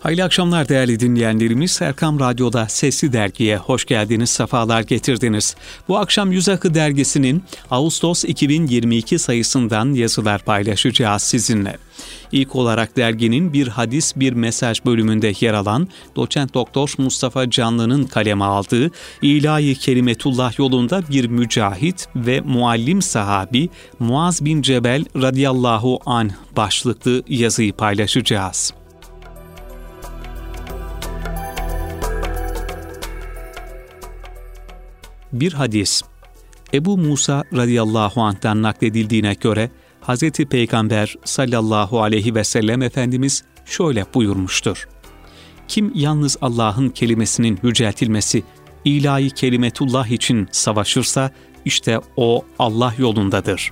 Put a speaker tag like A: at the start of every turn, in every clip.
A: Hayırlı akşamlar değerli dinleyenlerimiz. Erkam Radyo'da Sesli Dergi'ye hoş geldiniz, sefalar getirdiniz. Bu akşam Yüz Akı Dergisi'nin Ağustos 2022 sayısından yazılar paylaşacağız sizinle. İlk olarak derginin bir hadis bir mesaj bölümünde yer alan Doçent Doktor Mustafa Canlı'nın kaleme aldığı İlahi Kelimetullah yolunda bir mücahit ve muallim sahabi Muaz bin Cebel radıyallahu anh başlıklı yazıyı paylaşacağız. Bir hadis, Ebu Musa radıyallahu anh'tan nakledildiğine göre Hz. Peygamber sallallahu aleyhi ve sellem Efendimiz şöyle buyurmuştur. Kim yalnız Allah'ın kelimesinin yüceltilmesi, ilahi kelimetullah için savaşırsa, işte o Allah yolundadır.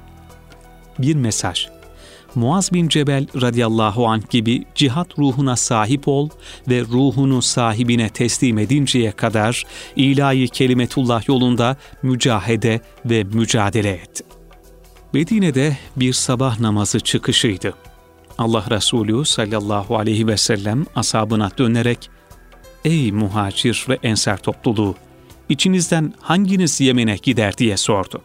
A: Bir mesaj, Muaz bin Cebel radıyallahu anh gibi cihat ruhuna sahip ol ve ruhunu sahibine teslim edinceye kadar ilahi kelimetullah yolunda mücahede ve mücadele et. Medine'de bir sabah namazı çıkışıydı. Allah Resulü sallallahu aleyhi ve sellem ashabına dönerek, "Ey muhacir ve ensar topluluğu, içinizden hanginiz Yemen'e gider?" diye sordu.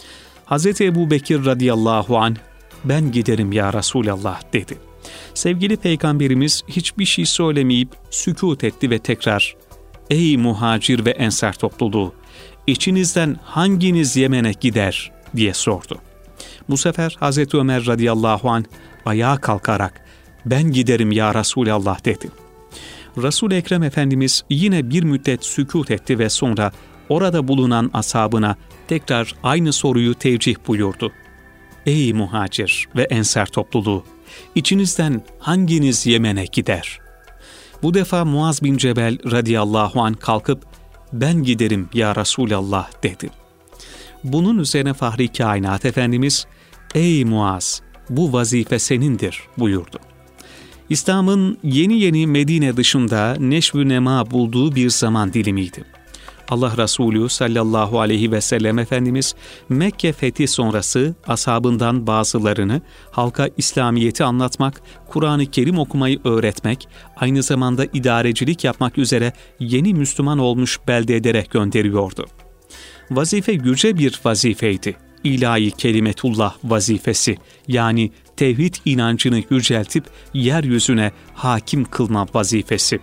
A: Hz. Ebu Bekir radıyallahu anh, "Ben giderim ya Resulallah" dedi. Sevgili Peygamberimiz hiçbir şey söylemeyip sükût etti ve tekrar, "Ey muhacir ve ensar topluluğu, içinizden hanginiz Yemen'e gider?" diye sordu. Bu sefer Hazreti Ömer radıyallahu anh ayağa kalkarak, "Ben giderim ya Resulallah" dedi. Resul-i Ekrem Efendimiz yine bir müddet sükût etti ve sonra orada bulunan ashabına tekrar aynı soruyu tevcih buyurdu. "Ey muhacir ve ensar topluluğu, içinizden hanginiz Yemen'e gider?" Bu defa Muaz bin Cebel radıyallahu anh kalkıp, "Ben giderim ya Resulallah" dedi. Bunun üzerine Fahri Kainat Efendimiz, "Ey Muaz, bu vazife senindir" buyurdu. İslam'ın yeni Medine dışında neşv-ü nema bulduğu bir zaman dilimiydi. Allah Resulü sallallahu aleyhi ve sellem Efendimiz Mekke fethi sonrası ashabından bazılarını halka İslamiyet'i anlatmak, Kur'an-ı Kerim okumayı öğretmek, aynı zamanda idarecilik yapmak üzere yeni Müslüman olmuş beldelere gönderiyordu. Vazife yüce bir vazifeydi. İlahi kelimetullah vazifesi, yani tevhid inancını yüceltip yeryüzüne hakim kılma vazifesi.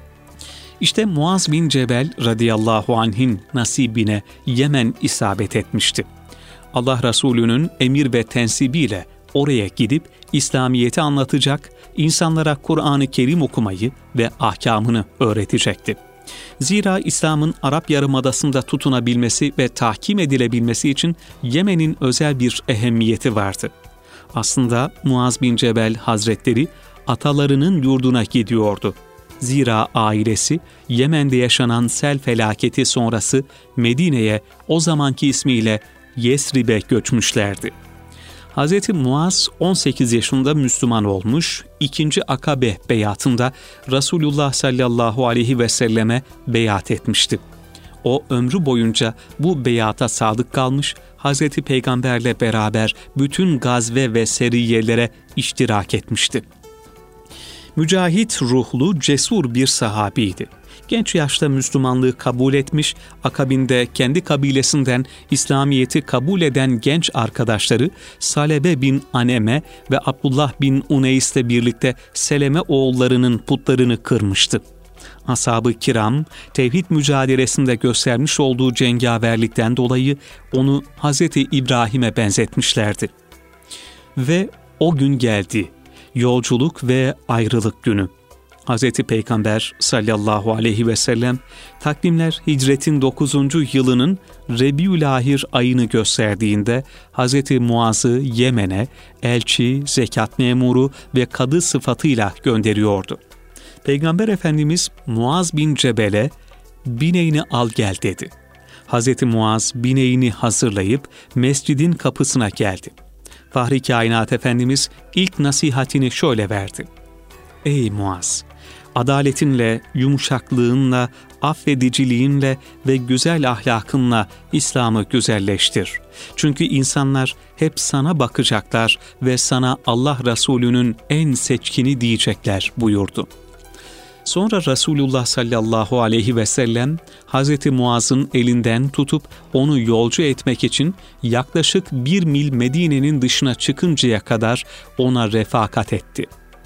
A: İşte Muaz bin Cebel radıyallahu anh'in nasibine Yemen isabet etmişti. Allah Resulü'nün emir ve tensibiyle oraya gidip İslamiyet'i anlatacak, insanlara Kur'an-ı Kerim okumayı ve ahkamını öğretecekti. Zira İslam'ın Arap Yarımadası'nda tutunabilmesi ve tahkim edilebilmesi için Yemen'in özel bir ehemmiyeti vardı. Aslında Muaz bin Cebel Hazretleri atalarının yurduna gidiyordu. Zira ailesi Yemen'de yaşanan sel felaketi sonrası Medine'ye o zamanki ismiyle Yesrib'e göçmüşlerdi. Hz. Muaz 18 yaşında Müslüman olmuş, 2. Akabe beyatında Resulullah sallallahu aleyhi ve selleme beyat etmişti. O ömrü boyunca bu beyata sadık kalmış, Hz. Peygamberle beraber bütün gazve ve seriyelere iştirak etmişti. Mücahit ruhlu, cesur bir sahabiydi. Genç yaşta Müslümanlığı kabul etmiş, akabinde kendi kabilesinden İslamiyet'i kabul eden genç arkadaşları Salebe bin Aneme ve Abdullah bin Uneys'le birlikte Seleme oğullarının putlarını kırmıştı. Ashab-ı kiram, tevhid mücadelesinde göstermiş olduğu cengaverlikten dolayı onu Hz. İbrahim'e benzetmişlerdi. Ve o gün geldi. Yolculuk ve ayrılık günü. Hz. Peygamber sallallahu aleyhi ve sellem takvimler hicretin 9. yılının Rebiülahir ayını gösterdiğinde Hz. Muaz'ı Yemen'e elçi, zekat memuru ve kadı sıfatıyla gönderiyordu. Peygamber Efendimiz Muaz bin Cebel'e "Bineğini al gel" dedi. Hz. Muaz bineğini hazırlayıp mescidin kapısına geldi. Fahri Kainat Efendimiz ilk nasihatini şöyle verdi. "Ey Muaz! Adaletinle, yumuşaklığınla, affediciliğinle ve güzel ahlakınla İslam'ı güzelleştir. Çünkü insanlar hep sana bakacaklar ve sana Allah Resulü'nün en seçkini diyecekler" buyurdu. Sonra Resulullah sallallahu aleyhi ve sellem Hazreti Muaz'ın elinden tutup onu yolcu etmek için yaklaşık 1 mil Medine'nin dışına çıkıncaya kadar ona refakat etti.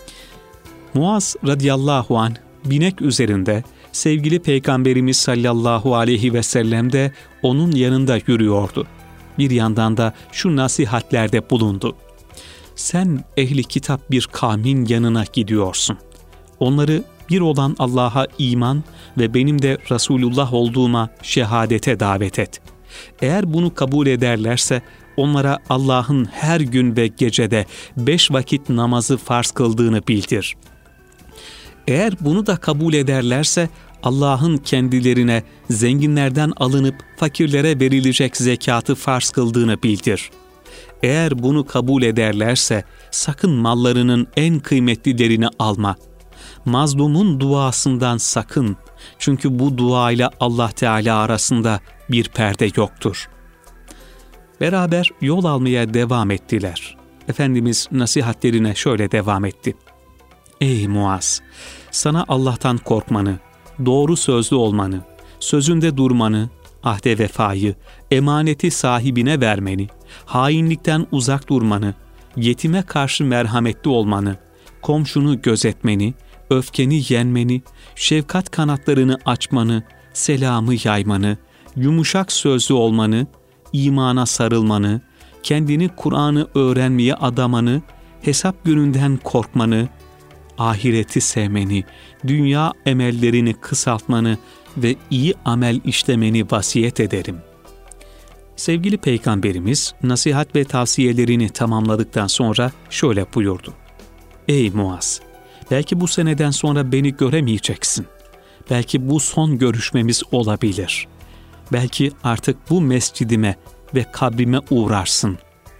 A: Muaz radıyallahu anh binek üzerinde, sevgili Peygamberimiz sallallahu aleyhi ve sellem de onun yanında yürüyordu. Bir yandan da şu nasihatlerde bulundu. Sen ehli kitap bir kavmin yanına gidiyorsun. Onları bir olan Allah'a iman ve benim de Resulullah olduğuma şehadete davet et. Eğer bunu kabul ederlerse onlara Allah'ın her gün ve gecede 5 vakit namazı farz kıldığını bildir. Eğer bunu da kabul ederlerse Allah'ın kendilerine zenginlerden alınıp fakirlere verilecek zekatı farz kıldığını bildir. Eğer bunu kabul ederlerse sakın mallarının en kıymetlilerini alma. Mazlumun duasından sakın. Çünkü bu duayla Allah Teala arasında bir perde yoktur. Beraber yol almaya devam ettiler. Efendimiz nasihatlerine şöyle devam etti. Ey Muaz! Sana Allah'tan korkmanı, doğru sözlü olmanı, sözünde durmanı, ahde vefayı, emaneti sahibine vermeni, hainlikten uzak durmanı, yetime karşı merhametli olmanı, komşunu gözetmeni, öfkeni yenmeni, şefkat kanatlarını açmanı, selamı yaymanı, yumuşak sözlü olmanı, imana sarılmanı, kendini Kur'an'ı öğrenmeye adamanı, hesap gününden korkmanı, ahireti sevmeni, dünya emellerini kısaltmanı ve iyi amel işlemeni vasiyet ederim. Sevgili Peygamberimiz nasihat ve tavsiyelerini tamamladıktan sonra şöyle buyurdu. Ey Muaz! Belki bu seneden sonra beni göremeyeceksin. Belki bu son görüşmemiz olabilir. Belki artık bu mescidime ve kabrime uğrarsın.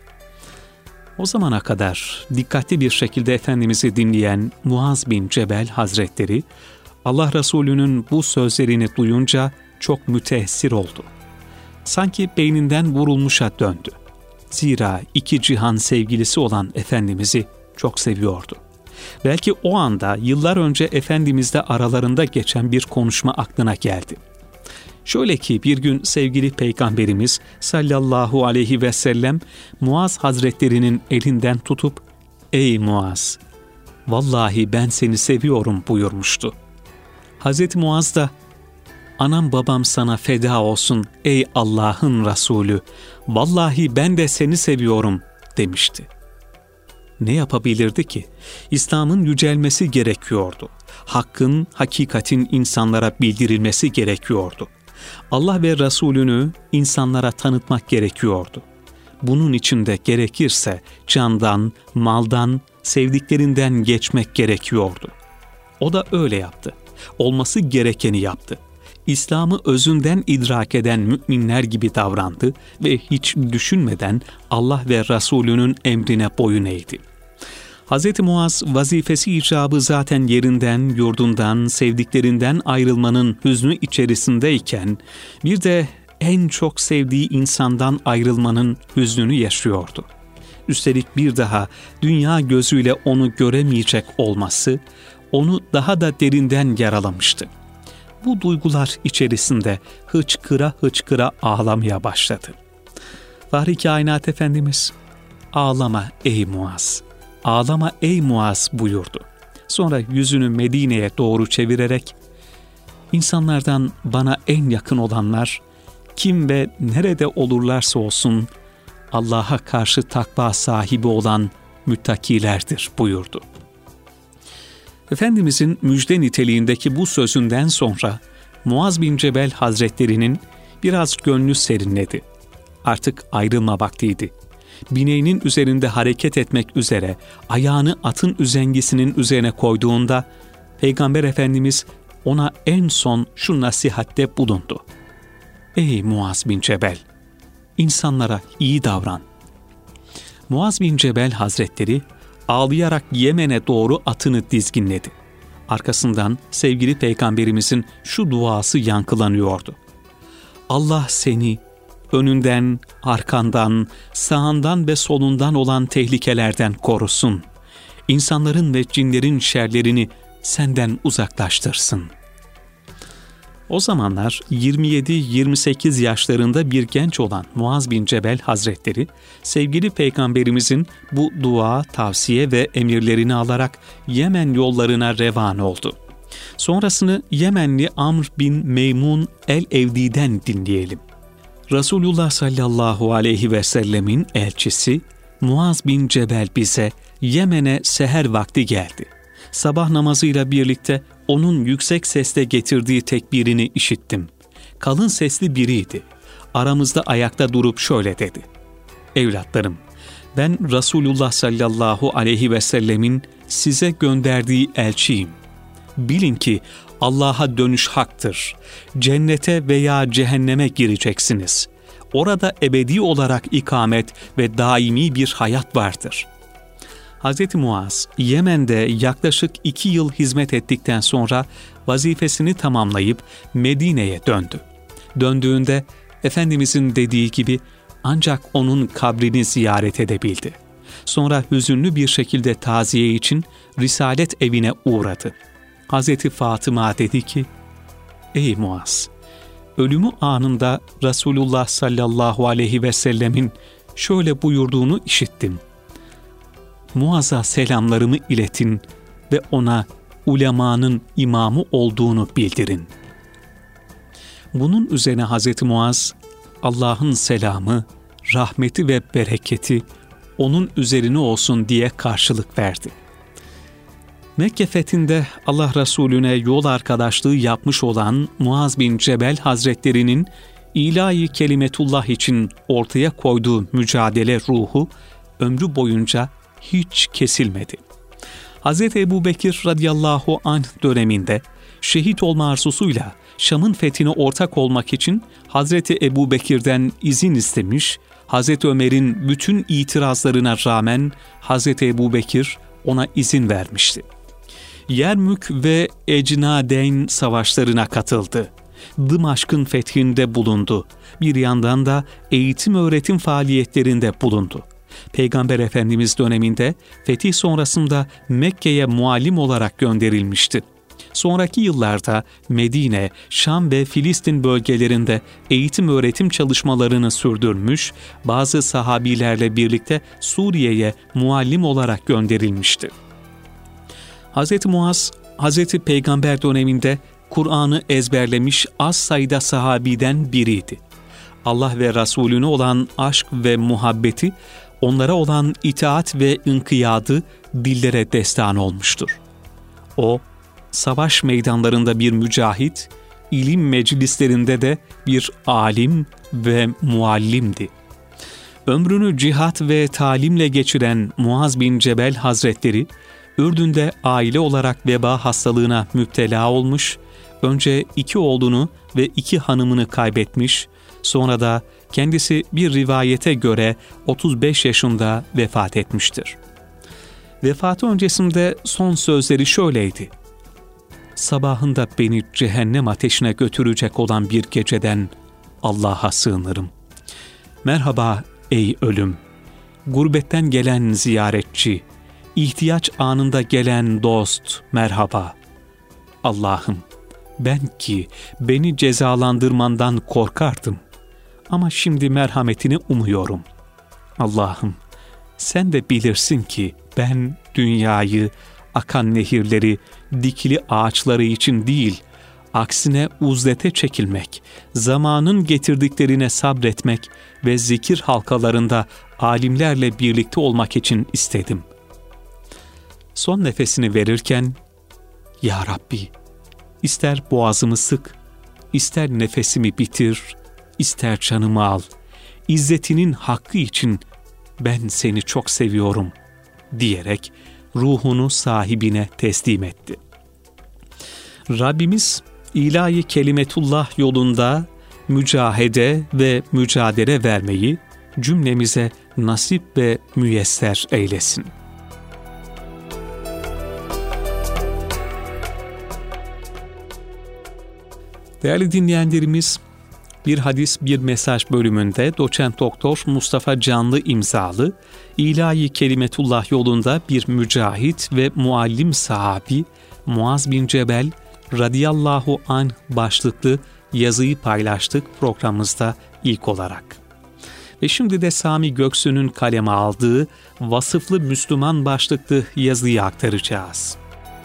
A: O zamana kadar dikkatli bir şekilde Efendimiz'i dinleyen Muaz bin Cebel Hazretleri, Allah Resulü'nün bu sözlerini duyunca çok müteessir oldu. Sanki beyninden vurulmuşa döndü. Zira 2 cihan sevgilisi olan Efendimiz'i çok seviyordu. Belki o anda yıllar önce Efendimiz'le aralarında geçen bir konuşma aklına geldi. Şöyle ki bir gün sevgili Peygamberimiz sallallahu aleyhi ve sellem Muaz Hazretlerinin elinden tutup "Ey Muaz, vallahi ben seni seviyorum" buyurmuştu. Hazreti Muaz da "Anam babam sana feda olsun ey Allah'ın Resulü, vallahi ben de seni seviyorum" demişti. Ne yapabilirdi ki? İslam'ın yücelmesi gerekiyordu. Hakkın, hakikatin insanlara bildirilmesi gerekiyordu. Allah ve Resulünü insanlara tanıtmak gerekiyordu. Bunun için de gerekirse candan, maldan, sevdiklerinden geçmek gerekiyordu. O da öyle yaptı. Olması gerekeni yaptı. İslam'ı özünden idrak eden müminler gibi davrandı ve hiç düşünmeden Allah ve Resulünün emrine boyun eğdi. Hz. Muaz vazifesi icabı zaten yerinden, yurdundan, sevdiklerinden ayrılmanın hüznü içerisindeyken bir de en çok sevdiği insandan ayrılmanın hüznünü yaşıyordu. Üstelik bir daha dünya gözüyle onu göremeyecek olması onu daha da derinden yaralamıştı. Bu duygular içerisinde hıçkıra hıçkıra ağlamaya başladı. Fahri Kainat Efendimiz, "Ağlama ey Muaz, ağlama ey Muaz" buyurdu. Sonra yüzünü Medine'ye doğru çevirerek, "İnsanlardan bana en yakın olanlar, kim ve nerede olurlarsa olsun, Allah'a karşı takva sahibi olan müttakilerdir" buyurdu. Efendimizin müjde niteliğindeki bu sözünden sonra Muaz bin Cebel Hazretleri'nin biraz gönlü serinledi. Artık ayrılma vaktiydi. Bineğinin üzerinde hareket etmek üzere ayağını atın üzengisinin üzerine koyduğunda Peygamber Efendimiz ona en son şu nasihatte bulundu. "Ey Muaz bin Cebel, insanlara iyi davran." Muaz bin Cebel Hazretleri ağlayarak Yemen'e doğru atını dizginledi. Arkasından sevgili Peygamberimizin şu duası yankılanıyordu. "Allah seni önünden, arkandan, sağından ve solundan olan tehlikelerden korusun. İnsanların ve cinlerin şerlerini senden uzaklaştırsın. O zamanlar 27-28 yaşlarında bir genç olan Muaz bin Cebel Hazretleri, sevgili Peygamberimizin bu dua, tavsiye ve emirlerini alarak Yemen yollarına revan oldu. Sonrasını Yemenli Amr bin Meymun el-Evdi'den dinleyelim. Resulullah sallallahu aleyhi ve sellemin elçisi Muaz bin Cebel bize Yemen'e seher vakti geldi. Sabah namazıyla birlikte onun yüksek sesle getirdiği tekbirini işittim. Kalın sesli biriydi. Aramızda ayakta durup şöyle dedi: "Evlatlarım, ben Resulullah sallallahu aleyhi ve sellemin size gönderdiği elçiyim. Bilin ki Allah'a dönüş haktır. Cennete veya cehenneme gireceksiniz. Orada ebedi olarak ikamet ve daimi bir hayat vardır." Hz. Muaz, Yemen'de yaklaşık 2 yıl hizmet ettikten sonra vazifesini tamamlayıp Medine'ye döndü. Döndüğünde Efendimizin dediği gibi ancak onun kabrini ziyaret edebildi. Sonra hüzünlü bir şekilde taziye için Risalet evine uğradı. Hz. Fatıma dedi ki: "Ey Muaz, ölümü anında Resulullah sallallahu aleyhi ve sellemin şöyle buyurduğunu işittim. Muaz'a selamlarımı iletin ve ona ulemanın imamı olduğunu bildirin." Bunun üzerine Hz. Muaz, Allah'ın selamı, rahmeti ve bereketi onun üzerine olsun diye karşılık verdi. Mekke fethinde Allah Resulüne yol arkadaşlığı yapmış olan Muaz bin Cebel Hazretleri'nin ilahi kelimetullah için ortaya koyduğu mücadele ruhu ömrü boyunca hiç kesilmedi. Hz. Ebubekir radıyallahu anh döneminde şehit olma arzusuyla Şam'ın fethine ortak olmak için Hz. Ebubekir'den izin istemiş, Hz. Ömer'in bütün itirazlarına rağmen Hz. Ebubekir ona izin vermişti. Yermük ve Ecnadeyn savaşlarına katıldı. Dımaşk'ın fethinde bulundu. Bir yandan da eğitim öğretim faaliyetlerinde bulundu. Peygamber Efendimiz döneminde fetih sonrasında Mekke'ye muallim olarak gönderilmişti. Sonraki yıllarda Medine, Şam ve Filistin bölgelerinde eğitim öğretim çalışmalarını sürdürmüş, bazı sahabilerle birlikte Suriye'ye muallim olarak gönderilmişti. Hz. Muaz, Hz. Peygamber döneminde Kur'an'ı ezberlemiş az sayıda sahabiden biriydi. Allah ve Resulüne olan aşk ve muhabbeti, onlara olan itaat ve inkiyadı dillere destan olmuştur. O, savaş meydanlarında bir mücahit, ilim meclislerinde de bir alim ve muallimdi. Ömrünü cihat ve talimle geçiren Muaz bin Cebel Hazretleri, Ürdün'de aile olarak veba hastalığına müptela olmuş, önce 2 oğlunu ve 2 hanımını kaybetmiş, sonra da kendisi bir rivayete göre 35 yaşında vefat etmiştir. Vefatı öncesinde son sözleri şöyleydi: "Sabahında beni cehennem ateşine götürecek olan bir geceden Allah'a sığınırım. Merhaba ey ölüm, gurbetten gelen ziyaretçi, ihtiyaç anında gelen dost, merhaba. Allah'ım, ben ki beni cezalandırmandan korkardım ama şimdi merhametini umuyorum. Allah'ım, sen de bilirsin ki ben dünyayı, akan nehirleri, dikili ağaçları için değil, aksine uzlete çekilmek, zamanın getirdiklerine sabretmek ve zikir halkalarında alimlerle birlikte olmak için istedim." Son nefesini verirken, "Ya Rabbi, ister boğazımı sık, ister nefesimi bitir, ister canımı al. İzzetinin hakkı için ben seni çok seviyorum," diyerek ruhunu sahibine teslim etti. Rabbimiz ilahi kelimetullah yolunda mücahede ve mücadele vermeyi cümlemize nasip ve müyesser eylesin. Değerli dinleyenlerimiz, Bir Hadis Bir Mesaj bölümünde Doçent Doktor Mustafa Canlı imzalı ilahi kelimetullah yolunda bir mücahit ve muallim sahabi Muaz bin Cebel radıyallahu anh başlıklı yazıyı paylaştık programımızda ilk olarak. Ve şimdi de Sami Göksu'nun kaleme aldığı Vasıflı Müslüman başlıklı yazıyı aktaracağız.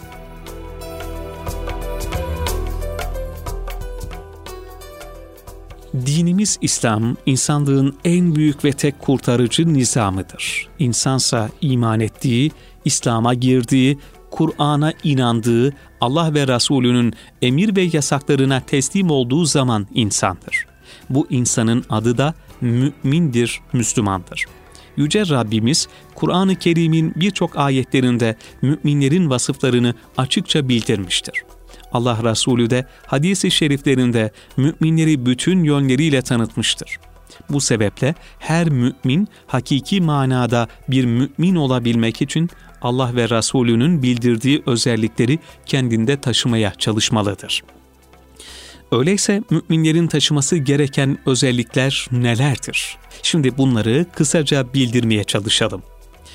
A: Dinimiz İslam, insanlığın en büyük ve tek kurtarıcı nizamıdır. İnsansa iman ettiği, İslam'a girdiği, Kur'an'a inandığı, Allah ve Resulünün emir ve yasaklarına teslim olduğu zaman insandır. Bu insanın adı da mümindir, Müslümandır. Yüce Rabbimiz, Kur'an-ı Kerim'in birçok ayetlerinde müminlerin vasıflarını açıkça bildirmiştir. Allah Resulü de hadis-i şeriflerinde müminleri bütün yönleriyle tanıtmıştır. Bu sebeple her mümin hakiki manada bir mümin olabilmek için Allah ve Resulünün bildirdiği özellikleri kendinde taşımaya çalışmalıdır. Öyleyse müminlerin taşıması gereken özellikler nelerdir? Şimdi bunları kısaca bildirmeye çalışalım.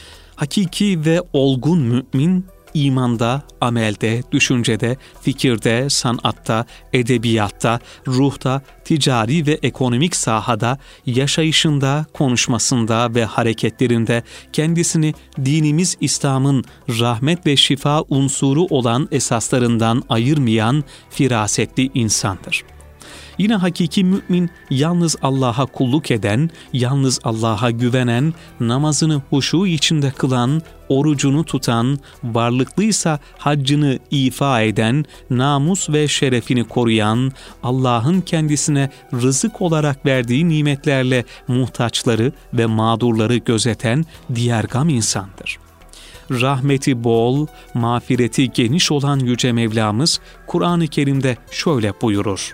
A: Hakiki ve olgun mümin, İmanda, amelde, düşüncede, fikirde, sanatta, edebiyatta, ruhta, ticari ve ekonomik sahada, yaşayışında, konuşmasında ve hareketlerinde kendisini dinimiz İslam'ın rahmet ve şifa unsuru olan esaslarından ayırmayan firasetli insandır. Yine hakiki mümin yalnız Allah'a kulluk eden, yalnız Allah'a güvenen, namazını huşu içinde kılan, orucunu tutan, varlıklıysa haccını ifa eden, namus ve şerefini koruyan, Allah'ın kendisine rızık olarak verdiği nimetlerle muhtaçları ve mağdurları gözeten diyergam insandır. Rahmeti bol, mağfireti geniş olan Yüce Mevlamız Kur'an-ı Kerim'de şöyle buyurur: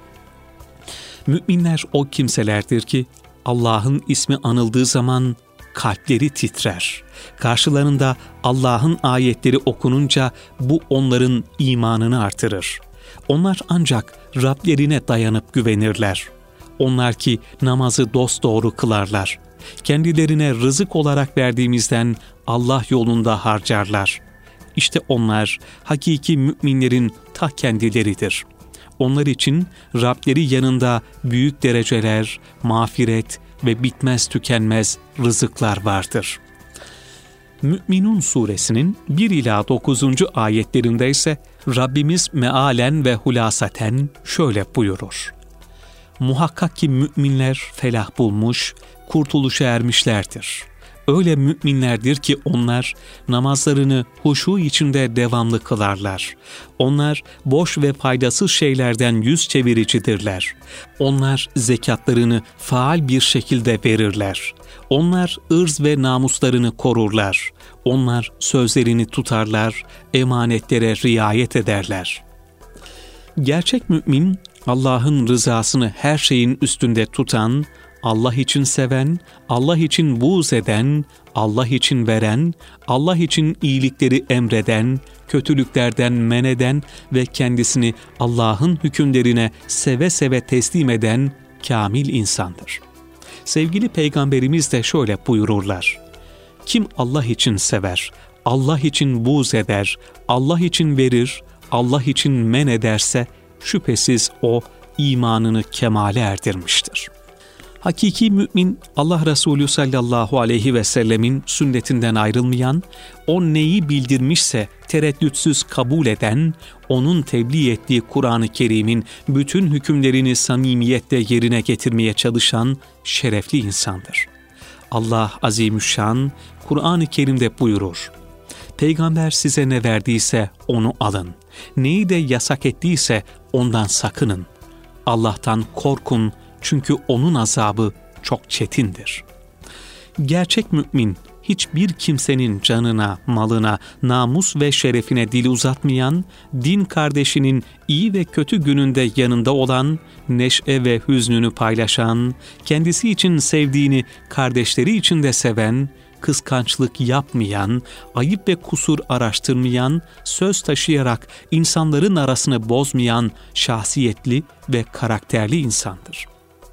A: Müminler o kimselerdir ki Allah'ın ismi anıldığı zaman kalpleri titrer. Karşılarında Allah'ın ayetleri okununca bu onların imanını artırır. Onlar ancak Rablerine dayanıp güvenirler. Onlar ki namazı dosdoğru kılarlar. Kendilerine rızık olarak verdiğimizden Allah yolunda harcarlar. İşte onlar hakiki müminlerin ta kendileridir. Onlar için Rableri yanında büyük dereceler, mağfiret ve bitmez tükenmez rızıklar vardır. Mü'minun suresinin 1 ila 9. ayetlerinde ise Rabbimiz mealen ve hulasaten şöyle buyurur: Muhakkak ki müminler felah bulmuş, kurtuluşa ermişlerdir. Öyle müminlerdir ki onlar namazlarını huşu içinde devamlı kılarlar. Onlar boş ve faydasız şeylerden yüz çeviricidirler. Onlar zekatlarını faal bir şekilde verirler. Onlar ırz ve namuslarını korurlar. Onlar sözlerini tutarlar, emanetlere riayet ederler. Gerçek mümin, Allah'ın rızasını her şeyin üstünde tutan, Allah için seven, Allah için buğz eden, Allah için veren, Allah için iyilikleri emreden, kötülüklerden men eden ve kendisini Allah'ın hükümlerine seve seve teslim eden kamil insandır. Sevgili Peygamberimiz de şöyle buyururlar: Kim Allah için sever, Allah için buğz eder, Allah için verir, Allah için men ederse şüphesiz o imanını kemale erdirmiştir. Hakiki mümin, Allah Resulü sallallahu aleyhi ve sellemin sünnetinden ayrılmayan, o neyi bildirmişse tereddütsüz kabul eden, onun tebliğ ettiği Kur'an-ı Kerim'in bütün hükümlerini samimiyetle yerine getirmeye çalışan şerefli insandır. Allah Azimüşşan Kur'an-ı Kerim'de buyurur: Peygamber size ne verdiyse onu alın. Neyi de yasak ettiyse ondan sakının. Allah'tan korkun çünkü onun azabı çok çetindir. Gerçek mümin hiçbir kimsenin canına, malına, namus ve şerefine dil uzatmayan, din kardeşinin iyi ve kötü gününde yanında olan, neşe ve hüznünü paylaşan, kendisi için sevdiğini kardeşleri için de seven, kıskançlık yapmayan, ayıp ve kusur araştırmayan, söz taşıyarak insanların arasını bozmayan şahsiyetli ve karakterli insandır.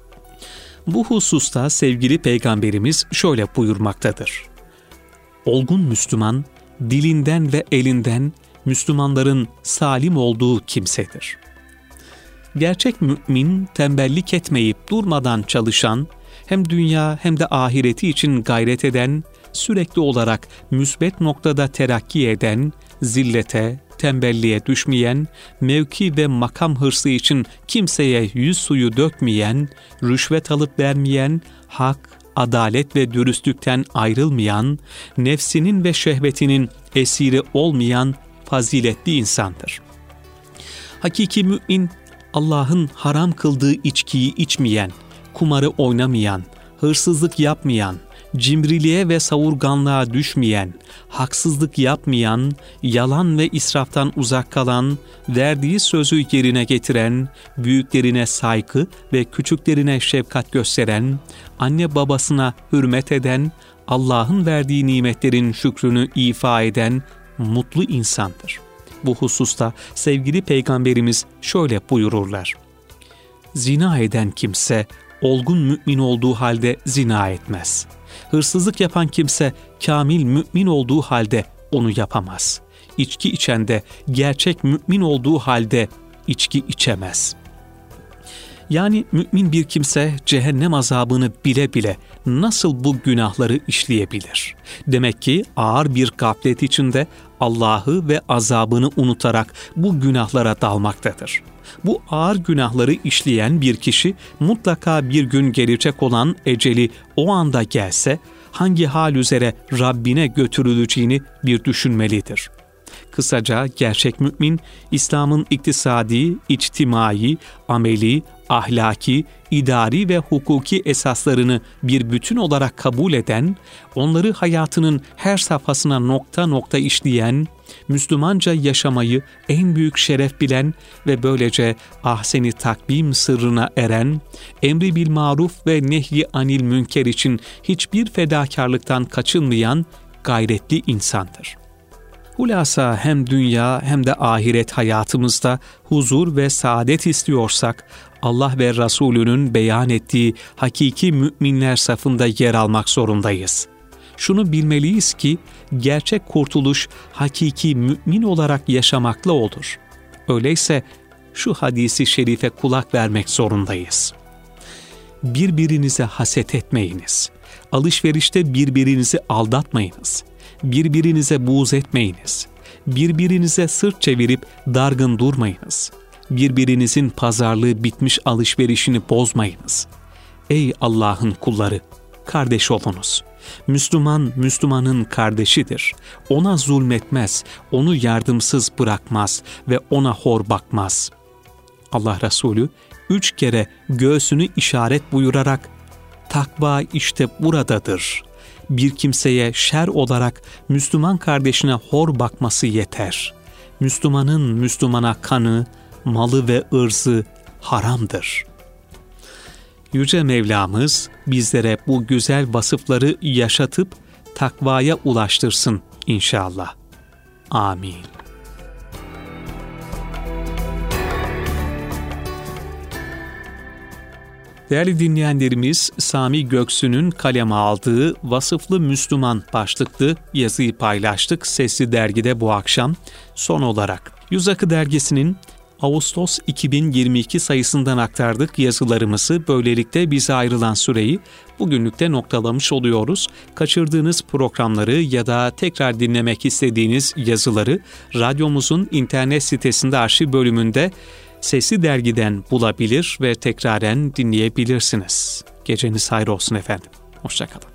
A: Bu hususta sevgili Peygamberimiz şöyle buyurmaktadır: Olgun Müslüman, dilinden ve elinden Müslümanların salim olduğu kimsedir. Gerçek mümin, tembellik etmeyip durmadan çalışan, hem dünya hem de ahireti için gayret eden, sürekli olarak müsbet noktada terakki eden, zillete, tembelliğe düşmeyen, mevki ve makam hırsı için kimseye yüz suyu dökmeyen, rüşvet alıp vermeyen, hak, adalet ve dürüstlükten ayrılmayan, nefsinin ve şehvetinin esiri olmayan faziletli insandır. Hakiki mümin, Allah'ın haram kıldığı içkiyi içmeyen, kumarı oynamayan, hırsızlık yapmayan, cimriliğe ve savurganlığa düşmeyen, haksızlık yapmayan, yalan ve israftan uzak kalan, verdiği sözü yerine getiren, büyüklerine saygı ve küçüklerine şefkat gösteren, anne babasına hürmet eden, Allah'ın verdiği nimetlerin şükrünü ifa eden mutlu insandır. Bu hususta sevgili Peygamberimiz şöyle buyururlar: Zina eden kimse olgun mümin olduğu halde zina etmez. Hırsızlık yapan kimse kamil mümin olduğu halde onu yapamaz. İçki içen de gerçek mümin olduğu halde içki içemez. Yani mümin bir kimse cehennem azabını bile bile nasıl bu günahları işleyebilir? Demek ki ağır bir gaflet içinde Allah'ı ve azabını unutarak bu günahlara dalmaktadır. Bu ağır günahları işleyen bir kişi mutlaka bir gün gelecek olan eceli o anda gelse hangi hal üzere Rabbine götürüleceğini bir düşünmelidir. Kısaca gerçek mümin, İslam'ın iktisadi, içtimai, ameli, ahlaki, idari ve hukuki esaslarını bir bütün olarak kabul eden, onları hayatının her safhasına nokta nokta işleyen, Müslümanca yaşamayı en büyük şeref bilen ve böylece ahsen-i takvim sırrına eren, emri bil maruf ve nehyi anil münker için hiçbir fedakarlıktan kaçınmayan gayretli insandır. Hulasa hem dünya hem de ahiret hayatımızda huzur ve saadet istiyorsak, Allah ve Resulünün beyan ettiği hakiki müminler safında yer almak zorundayız. Şunu bilmeliyiz ki, gerçek kurtuluş hakiki mümin olarak yaşamakla olur. Öyleyse şu hadisi şerife kulak vermek zorundayız. Birbirinize haset etmeyiniz. Alışverişte birbirinizi aldatmayınız. Birbirinize buğz etmeyiniz. Birbirinize sırt çevirip dargın durmayınız. Birbirinizin pazarlığı bitmiş alışverişini bozmayınız. Ey Allah'ın kulları, kardeş olunuz. Müslüman, Müslümanın kardeşidir. Ona zulmetmez, onu yardımsız bırakmaz ve ona hor bakmaz. Allah Resulü 3 kere göğsünü işaret buyurarak, takva işte buradadır. Bir kimseye şer olarak Müslüman kardeşine hor bakması yeter. Müslümanın Müslümana kanı, malı ve ırzı haramdır. Yüce Mevlamız bizlere bu güzel vasıfları yaşatıp takvaya ulaştırsın inşallah. Amin. Değerli dinleyenlerimiz, Sami Göksu'nun kaleme aldığı Vasıflı Müslüman başlıklı yazıyı paylaştık Sesli Dergi'de bu akşam. Son olarak Yüz Akı Dergisi'nin Ağustos 2022 sayısından aktardık yazılarımızı. Böylelikle bize ayrılan süreyi bugünlükte noktalamış oluyoruz. Kaçırdığınız programları ya da tekrar dinlemek istediğiniz yazıları radyomuzun internet sitesinde arşiv bölümünde Sesli Dergi'den bulabilir ve tekraren dinleyebilirsiniz. Geceniz hayır olsun efendim. Hoşça kalın.